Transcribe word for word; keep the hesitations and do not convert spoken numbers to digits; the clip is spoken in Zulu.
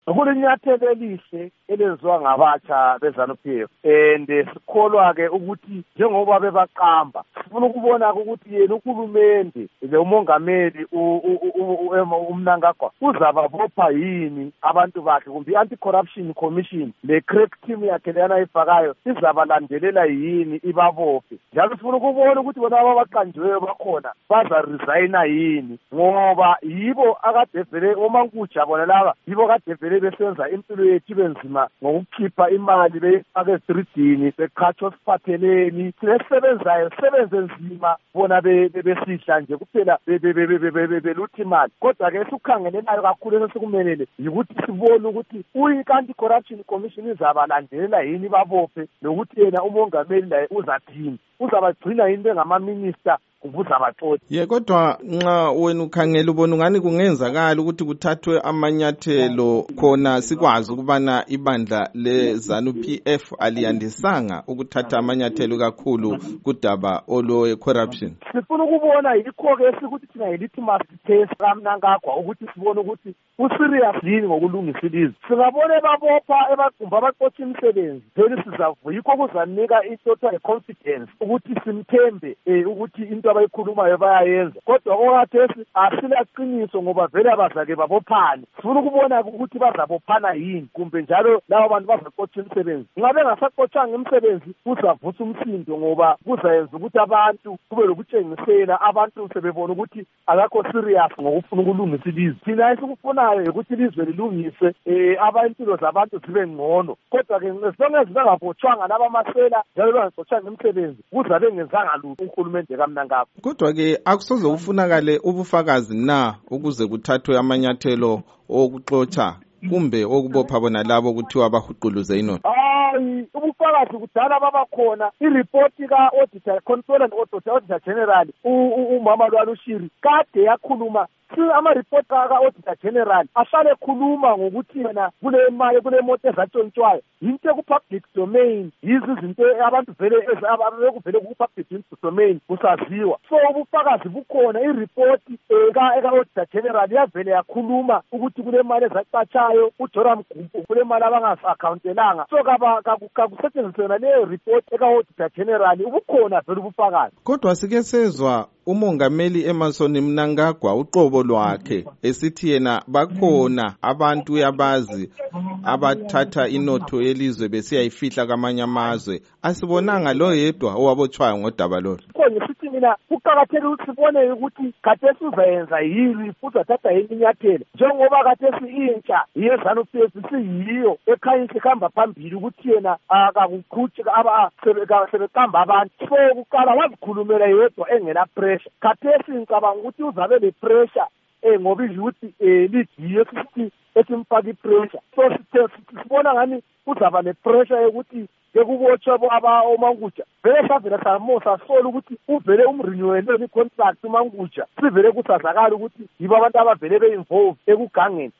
kulinyathelo elihle elenziwa ngabatsha beZANU-P F and sikholwa ke ukuthi njengoba bebaqamba sifuna ukubona ukuthi yena uHulumende lo mongameli uMnangagwa uzababopha yini abantu bakhe kumbe i-anti-corruption commission le crack team yakhe leyana ayifakayo izabalandelela yini ibabophe njalo sifuna ukubona ukuthi bona abaqanjiweyo bakhona baza resigna yini ngoba yibo akade vele omankuja bona laba yibo kade vele besenza impilo yethu benzima ngokukhipha imali beyifake estridini beqhatshwa siphatheleni sisebenzayo sebenze nzima bona besidla nje kuphela beluthi imali kodwa ke sikukhangelelayo kakhulu esikumelele yikuthi sibone ukuthi uyi-anti-corruption commission izabalandelela yini babophe nokuthi yena umongameli laye uzathini uzabagcina yini bengamaminista kubuza abaxoxa. Ye kodwa nxa wena ukhangela ubona ungani kungenzakala ukuthi kuthathwe amanyathelo khona sikwazi ukubana ibandla leZANU-P F aliyandisanga ukuthatha amanyathelo kakhulu kudaba olwe corruption. Sifuna ukubona yikho ke sikuthi thina yilithi must test kaMnangagwa ukuthi sibone ukuthi userious yini ngokulungisa ilizwe. Singabone babopha ebagumba abaxoxa imisebenzi then sizavuya yikho kuzanika i-total confidence ukuthi simthembe ukuthi into abayikhulumayo bayayenza kodwa okwathesi asilaqiniso ngoba vele abazake babophana sifuna ukubona ukuthi bazabophana yini kumbe njalo labo bantu bazaqotsha imisebenzi ngabe ngasaqotshanga imisebenzi kuzavusa umsindo ngoba kuzayenza ukuthi abantu kube lokutshengisela abantu sebebona ukuthi akakho serious ngokufuna ukulungisa ilizwe thina esikufunayo ukuthi ilizwe lilungise impilo zabantu zibe ngcono kodwa ke ngesonke zingabotshwanga laba masela njalo bangaqotshanga imisebenzi kuzabe ngenzanga lutho uHulumende kaMnangagwa. Kodwa ke akusoze ufunakale ubufakazi na ukuze kuthathwe amanyathelo okuxotsha kumbe okubopha bona labo kuthiwa bahuquluze inotho. Hayi ubufakazi kudala babakhona ireport ka-auditor control and auditor general umama lwalushiri kade yakhuluma ama-report ka-auditor general ahlale khuluma ngokuthi yena kule mali kule moto ezatshontshwayo yinto ekupublic domain yizo izinto abantu vele bekuvele ku-public domain kusaziwa so ubufakazi bukhona ireport ka-auditor general yavele yakhuluma ukuthi kule mali ezacatshayo uJoram Gumpu kule mali abangasa-akhawuntelanga so kakusetshenziswe yona leyo report eka-auditor general ubukhona vele ubufakazi. Kodwa sike sezwa umongameli Emmerson Mnangagwa uqobo lwakhe esithi yena bakhona abantu yabazi abathatha inotho yelizwe besiyayifihla kamanye amazwe asibonanga lo yedwa owabotshwayo ngodaba lolu. Sithi mina kuqakathekile ukuthi sibone ukuthi khathesi uzayenza yini futhi athatha iminyathelo njengoba khathesi intsha yeZANU-P F siyiyo ekhanyisa ihamba phambili ukuthi yena akakuqhutshi sebeqamba abantu so kuqala wazikhulumela yedwa engela pressure khathesi ngicabanga ukuthi uzabe le pressure ngoba ijuthi ligiye sithi esimfaka ipressure so sibona ngani uzaba nepressure yokuthi bekubotshwa aba omanguja vele savela samosa sola ukuthi uvele umrenewele icontract umanguja sivele kusazakala ukuthi yibo abantu abavele be-involve ekugangeni